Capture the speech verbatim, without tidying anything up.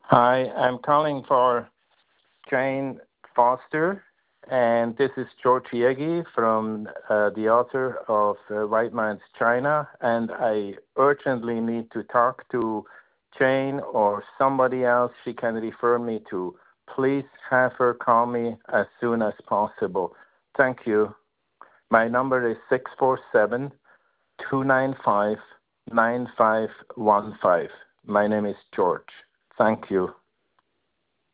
Hi, I'm calling for Jane Foster, and this is George Yegi from uh, the author of uh, White Man's China, and I urgently need to talk to Jane or somebody else she can refer me to. Please have her call me as soon as possible. Thank you. My number is six four seven, two nine five, nine five one five. My name is George. Thank you.